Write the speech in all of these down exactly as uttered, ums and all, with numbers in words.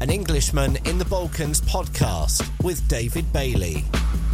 An Englishman in the Balkans podcast with David Bailey.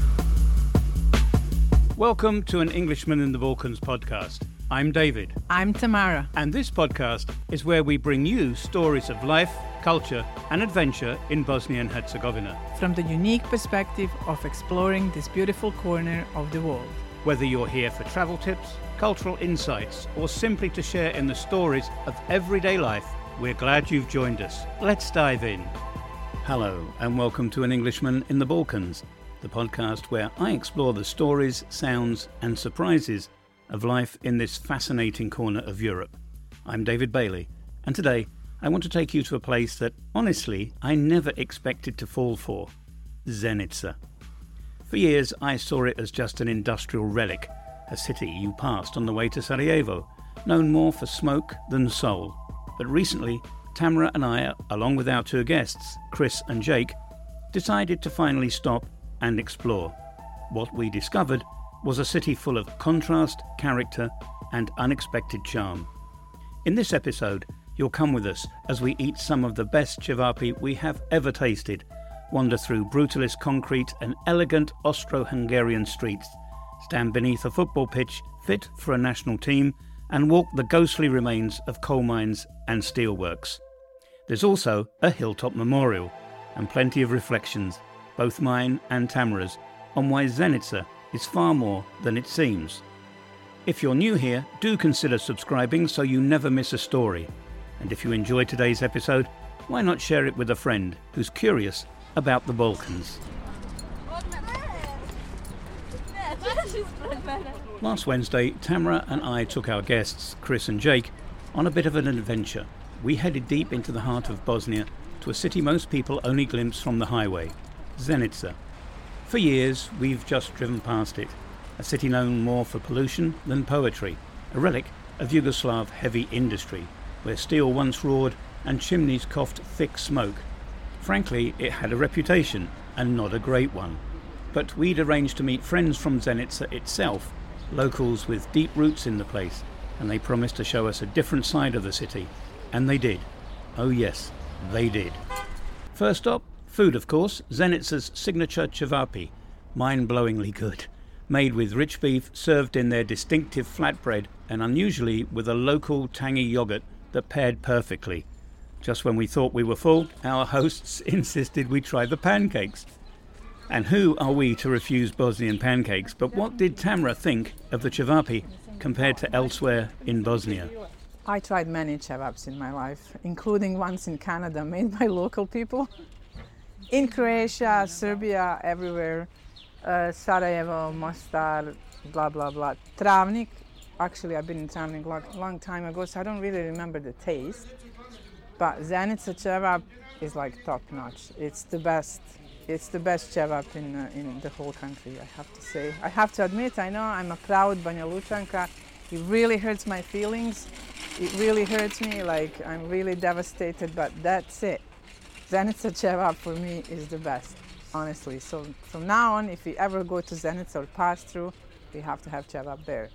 Welcome to An Englishman in the Balkans podcast. I'm David. I'm Tamara. And this podcast is where we bring you stories of life, culture and adventure in Bosnia and Herzegovina. From the unique perspective of exploring this beautiful corner of the world. Whether you're here for travel tips, cultural insights, or simply to share in the stories of everyday life, we're glad you've joined us. Let's dive in. Hello, and welcome to An Englishman in the Balkans, the podcast where I explore the stories, sounds, and surprises of life in this fascinating corner of Europe. I'm David Bailey, and today I want to take you to a place that, honestly, I never expected to fall for: Zenica. For years, I saw it as just an industrial relic, a city you passed on the way to Sarajevo, known more for smoke than soul. But recently, Tamara and I, along with our two guests, Chris and Jake, decided to finally stop and explore. What we discovered was a city full of contrast, character, and unexpected charm. In this episode, you'll come with us as we eat some of the best cevapi we have ever tasted, wander through brutalist concrete and elegant Austro-Hungarian streets, stand beneath a football pitch fit for a national team, and walk the ghostly remains of coal mines and steelworks. There's also a hilltop memorial and plenty of reflections, both mine and Tamara's, on why Zenica is far more than it seems. If you're new here, do consider subscribing so you never miss a story. And if you enjoyed today's episode, why not share it with a friend who's curious about the Balkans? Last Wednesday, Tamara and I took our guests, Chris and Jake, on a bit of an adventure. We headed deep into the heart of Bosnia to a city most people only glimpse from the highway, Zenica. For years, we've just driven past it, a city known more for pollution than poetry, a relic of Yugoslav heavy industry, where steel once roared and chimneys coughed thick smoke. Frankly, it had a reputation, and not a great one. But we'd arranged to meet friends from Zenica itself, locals with deep roots in the place, and they promised to show us a different side of the city. And they did. Oh yes, they did. First up, food of course, Zenica's signature cevapi, mind-blowingly good, made with rich beef served in their distinctive flatbread and unusually with a local tangy yogurt that paired perfectly. Just when we thought we were full, our hosts insisted we try the pancakes. And who are we to refuse Bosnian pancakes? But what did Tamara think of the cevapi compared to elsewhere in Bosnia? I tried many cevaps in my life, including ones in Canada made by local people. In Croatia, Serbia, everywhere, uh, Sarajevo, Mostar, blah, blah, blah. Travnik, actually I've been in Travnik a long, long time ago, so I don't really remember the taste. But Zenica cevap is like top notch. It's the best. It's the best cevap in uh, in the whole country, I have to say. I have to admit, I know I'm a proud Banja Lučanka. It really hurts my feelings. It really hurts me, like I'm really devastated, but that's it. Zenica cevap for me is the best, honestly. So from now on, if we ever go to Zenica or pass through, we have to have cevap there.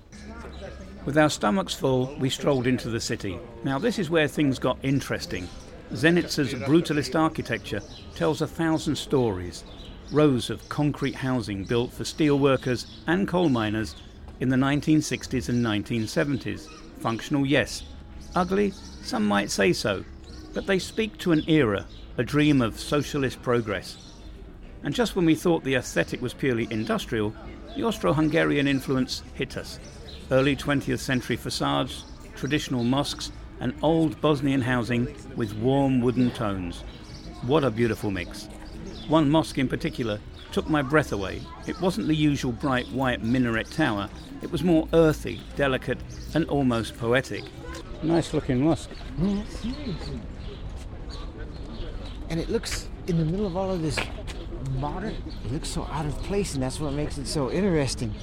With our stomachs full, we strolled into the city. Now this is where things got interesting. Zenica's brutalist architecture tells a thousand stories. Rows of concrete housing built for steel workers and coal miners in the nineteen sixties and nineteen seventies. Functional, yes. Ugly, some might say so. But they speak to an era, a dream of socialist progress. And just when we thought the aesthetic was purely industrial, the Austro-Hungarian influence hit us. Early twentieth century facades, traditional mosques, and old Bosnian housing with warm wooden tones. What a beautiful mix. One mosque in particular took my breath away. It wasn't the usual bright white minaret tower. It was more earthy, delicate, and almost poetic. Nice looking mosque. And it looks, in the middle of all of this modern, it looks so out of place, and that's what makes it so interesting.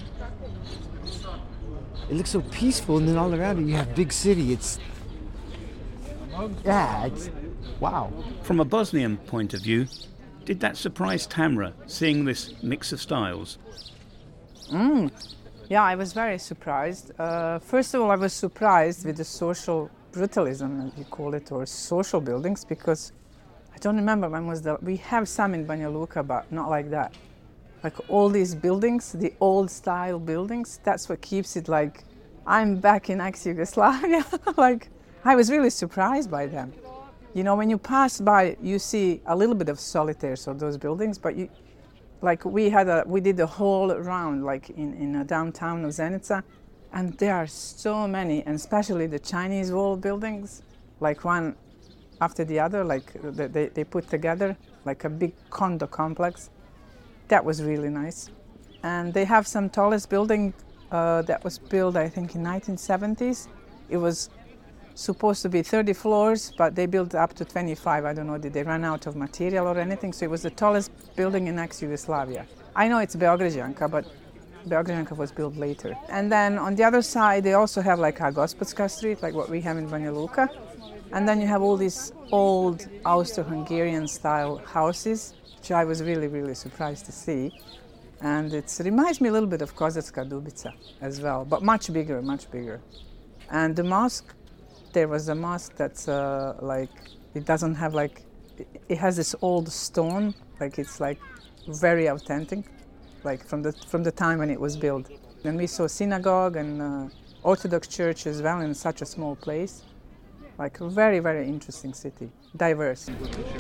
It looks so peaceful, and then all around it you have big city. It's Yeah, it's, wow. From a Bosnian point of view, did that surprise Tamara, seeing this mix of styles? Mm. Yeah, I was very surprised. Uh, first of all, I was surprised with the social brutalism, as you call it, or social buildings, because I don't remember when was the, we have some in Banja Luka, but not like that. Like all these buildings, the old style buildings, that's what keeps it like, I'm back in ex-Yugoslavia. Like, I was really surprised by them. You know, when you pass by, you see a little bit of solitaires of those buildings, but you, like we had a, we did a whole round, like in, in a downtown of Zenica, and there are so many, and especially the Chinese wall buildings, like one after the other, like they, they put together, like a big condo complex. That was really nice. And they have some tallest building uh, that was built, I think, in nineteen seventies. It was supposed to be thirty floors, but they built up to twenty-five. I don't know, did they run out of material or anything? So it was the tallest building in ex-Yugoslavia. I know it's Beograđanka, but Beograđanka was built later. And then on the other side, they also have like a Gospodska street, like what we have in Banja Luka. And then you have all these old Austro-Hungarian style houses, which I was really, really surprised to see. And it reminds me a little bit of Kozarska Dubica as well, but much bigger, much bigger. And the mosque, there was a mosque that's uh, like, it doesn't have like, it has this old stone, like it's like very authentic, like from the from the time when it was built. And we saw synagogue and uh, Orthodox church as well in such a small place. Like a very, very interesting city, diverse.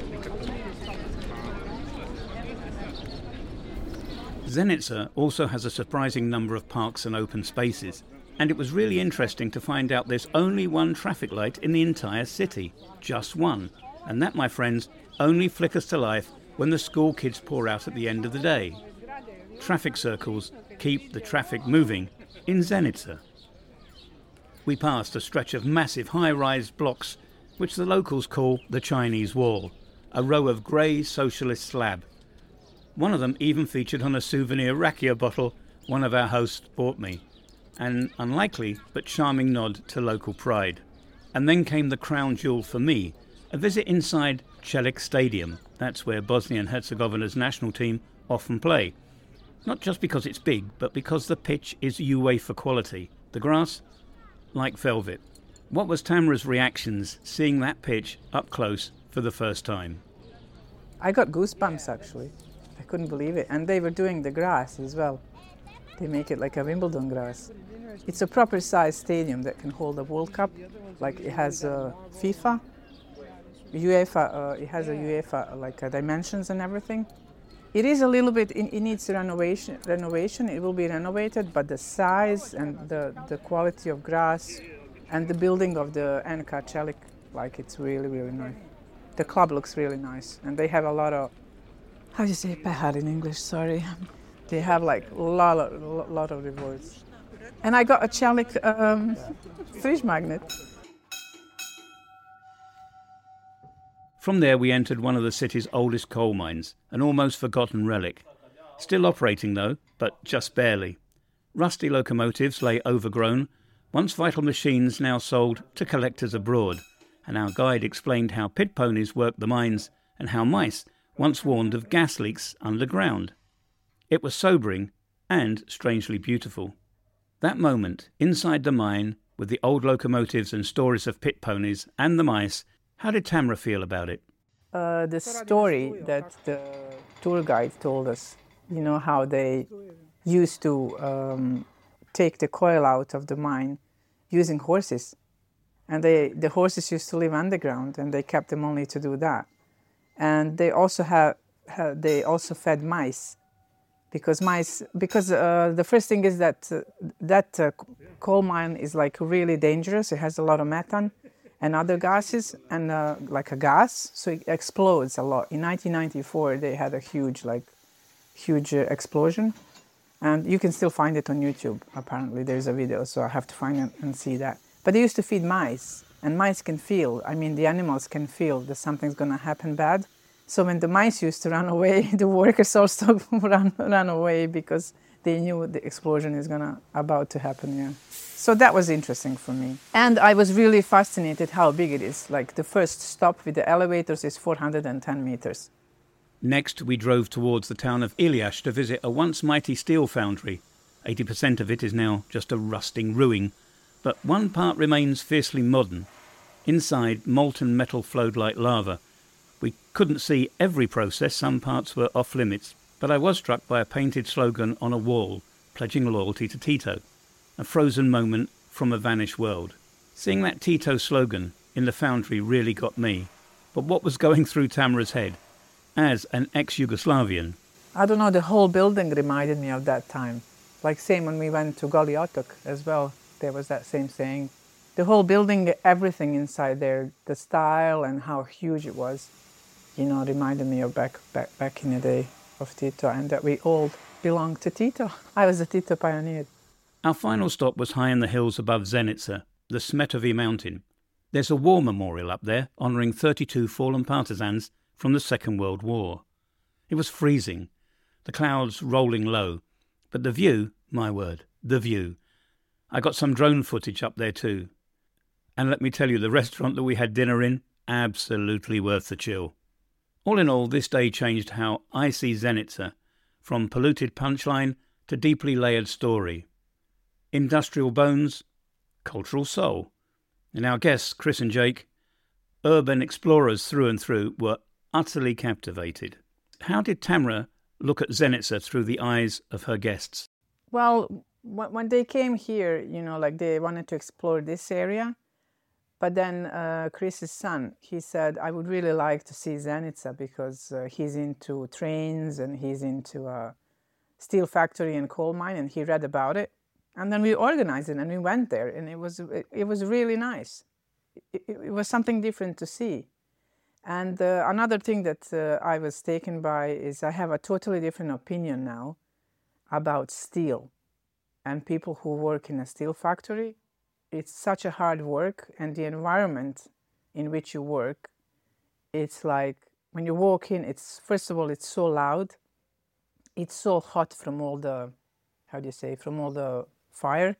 Zenica also has a surprising number of parks and open spaces, and it was really interesting to find out there's only one traffic light in the entire city, just one, and that, my friends, only flickers to life when the school kids pour out at the end of the day. Traffic circles keep the traffic moving in Zenica. We passed a stretch of massive high-rise blocks, which the locals call the Chinese Wall, a row of grey socialist slab. One of them even featured on a souvenir rakia bottle one of our hosts bought me, an unlikely but charming nod to local pride. And then came the crown jewel for me, a visit inside Čelik Stadium. That's where Bosnia and Herzegovina's national team often play. Not just because it's big, but because the pitch is UEFA quality. The grass, like velvet. What was Tamara's reactions seeing that pitch up close for the first time? I got goosebumps actually. I couldn't believe it. And they were doing the grass as well. They make it like a Wimbledon grass. It's a proper size stadium that can hold a World Cup. Like it has a FIFA, UEFA, uh, it has a UEFA like uh, dimensions and everything. It is a little bit, it, it needs renovation, renovation, it will be renovated, but the size and the, the quality of grass and the building of the N K Čelik, like it's really, really nice. The club looks really nice, and they have a lot of, how do you say pehar in English, sorry. They have like a lot of, lot of rewards. And I got a Čelik um, fridge magnet. From there we entered one of the city's oldest coal mines, an almost forgotten relic. Still operating though, but just barely. Rusty locomotives lay overgrown, once vital machines now sold to collectors abroad, and our guide explained how pit ponies worked the mines and how mice once warned of gas leaks underground. It was sobering and strangely beautiful. That moment, inside the mine, with the old locomotives and stories of pit ponies and the mice, how did Tamara feel about it? Uh, the story that the tour guide told us, you know, how they used to um, take the coal out of the mine using horses. And they, the horses used to live underground, and they kept them only to do that. And they also have, have they also fed mice, because mice. Because uh, the first thing is that uh, that uh, coal mine is like really dangerous. It has a lot of methane and other gases, and uh, like a gas, so it explodes a lot. In nineteen ninety-four, they had a huge, like, huge uh, explosion, and you can still find it on YouTube. Apparently, there's a video, so I have to find it and see that. But they used to feed mice, and mice can feel. I mean, the animals can feel that something's going to happen bad. So when the mice used to run away, the workers also ran ran away because they knew the explosion is gonna about to happen. Yeah. So that was interesting for me. And I was really fascinated how big it is. Like the first stop with the elevators is four hundred ten meters. Next, we drove towards the town of Iliash to visit a once mighty steel foundry. eighty percent of it is now just a rusting ruin, but one part remains fiercely modern. Inside, molten metal flowed like lava, We couldn't see every process, some parts were off limits, but I was struck by a painted slogan on a wall pledging loyalty to Tito, a frozen moment from a vanished world. Seeing that Tito slogan in the foundry really got me. But what was going through Tamara's head as an ex-Yugoslavian? I don't know, the whole building reminded me of that time. Like same when we went to Goli Otok as well, there was that same saying. The whole building, everything inside there, the style and how huge it was, you know, reminded me of back, back, back in the day of Tito, and that we all belonged to Tito. I was a Tito pioneer. Our final stop was high in the hills above Zenica, the Smetovi mountain. There's a war memorial up there honouring thirty-two fallen partisans from the Second World War. It was freezing, the clouds rolling low, but the view, my word, the view. I got some drone footage up there too. And let me tell you, the restaurant that we had dinner in, absolutely worth the chill. All in all, this day changed how I see Zenica, from polluted punchline to deeply layered story. Industrial bones, cultural soul. And our guests, Chris and Jake, urban explorers through and through, were utterly captivated. How did Tamara look at Zenica through the eyes of her guests? Well, when they came here, you know, like they wanted to explore this area. But then uh, Chris's son, he said, I would really like to see Zenica because uh, he's into trains and he's into a steel factory and coal mine, and he read about it. And then we organized it and we went there, and it was it, it was really nice. It, it, it was something different to see. And uh, another thing that uh, I was taken by is I have a totally different opinion now about steel and people who work in a steel factory. It's such a hard work, and the environment in which you work, it's like when you walk in, it's first of all, it's so loud. It's so hot from all the, how do you say, from all the fire.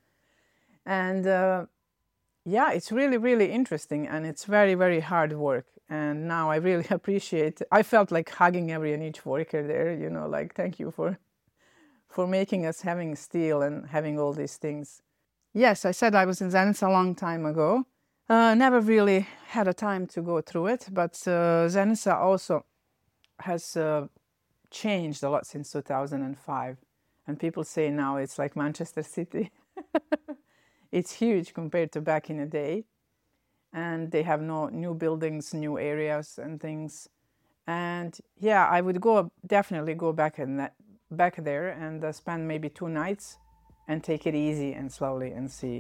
And uh, yeah, it's really, really interesting, and it's very, very hard work. And now I really appreciate, I felt like hugging every and each worker there, you know, like thank you for, for making us having steel and having all these things. Yes, I said I was in Zenica a long time ago. Uh, never really had a time to go through it, but uh, Zenica also has uh, changed a lot since two thousand five. And people say now it's like Manchester City. It's huge compared to back in the day. And they have no new buildings, new areas and things. And yeah, I would go definitely go back in that, back there and uh, spend maybe two nights and take it easy and slowly and see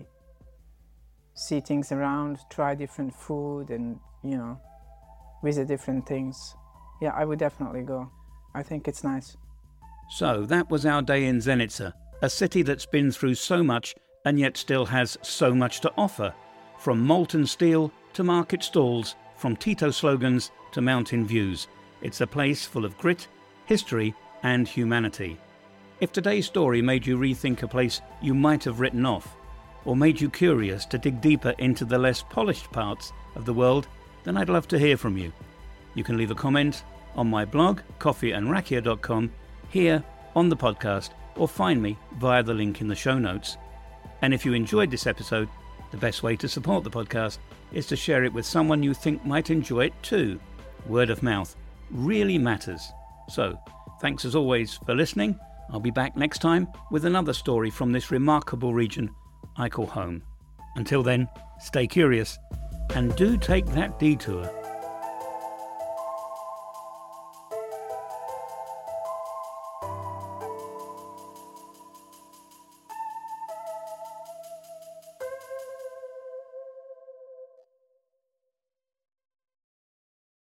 see things around, try different food and, you know, visit different things. Yeah, I would definitely go. I think it's nice. So that was our day in Zenica, a city that's been through so much and yet still has so much to offer. From molten steel to market stalls, from Tito slogans to mountain views. It's a place full of grit, history and humanity. If today's story made you rethink a place you might have written off, or made you curious to dig deeper into the less polished parts of the world, then I'd love to hear from you. You can leave a comment on my blog, coffee and rakia dot com, here on the podcast, or find me via the link in the show notes. And if you enjoyed this episode, the best way to support the podcast is to share it with someone you think might enjoy it too. Word of mouth really matters. So, thanks as always for listening. I'll be back next time with another story from this remarkable region I call home. Until then, stay curious and do take that detour